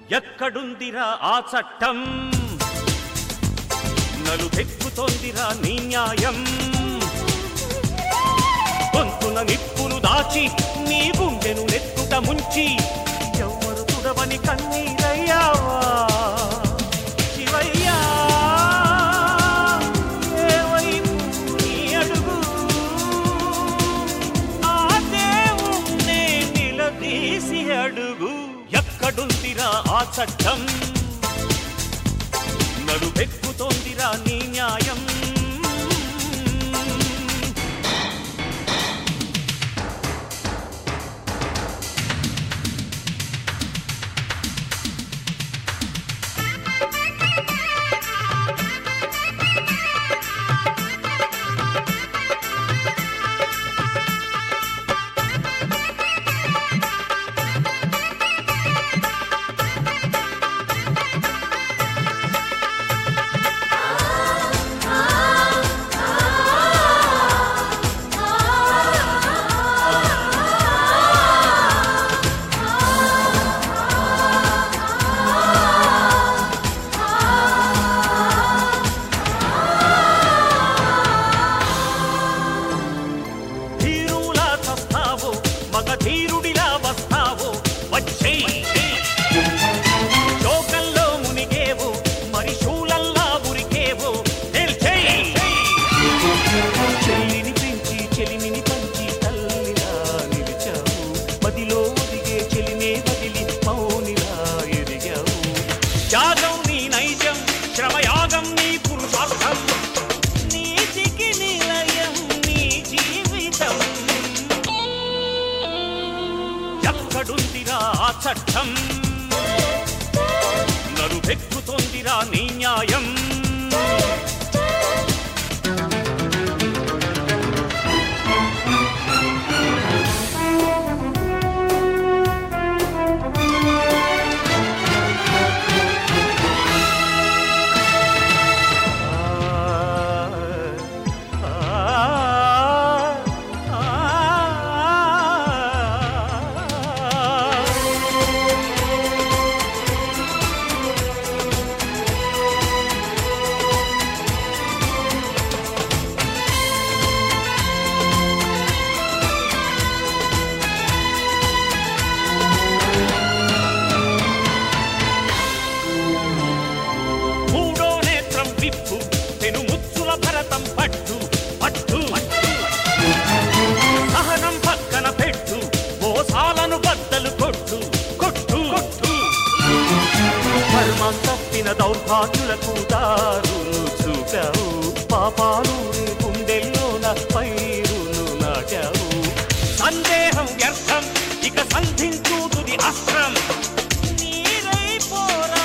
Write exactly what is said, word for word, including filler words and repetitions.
ఎక్కడుందిరా ఆ చట్టం నలుపెక్కుతోందిరా నీ న్యాయం గొంతున నిప్పును దాచి నీ గుండెను నెత్తుట ముంచి ఎవ్వరు తుడవని కన్నీరయ్యావా శివయ్యా ఏవైపు నీ అడుగు ఆ దేవుణ్ణే నిలదీసి అడుగు ఎక్కడుందిరా ఆ చట్టం నడుపెక్కుతోందిరా నీ న్యాయం ధీరుడిలా వస్తావో వచ్చేయ్ శోకంలో మునిగేవో మరి శూలల్లా ఉరికేవో తేల్చేయ్ చెల్లిని పెంచి చెలిమిని పంచి తల్లిలా నిలిచావు మదిలో ఒదిగే చెలినే వదిలి మౌనిలా ఎదిగావు త్యాగం నీ నైజం శ్రమయాగం నీ పురుషార్థం నీతికి నిలయం నీ జీవితం ఎక్కడుందిరా ఆ చట్టం నడుపెక్కుతోందిరా నీ న్యాయం పెను ముచ్చుల భరతం పట్టు పట్టు సహనం పక్కన పెట్టు మోసాలను బద్దలు కొట్టు కొట్టు కొట్టు ధర్మం తప్పిన దౌర్భాగ్యులకు దారులు చూపావు పాపాలు గుండెల్లోన పైరును నాటావు సందేహం వ్యర్థం ఇక సంధించుతుది అస్త్రం నీరై పోరా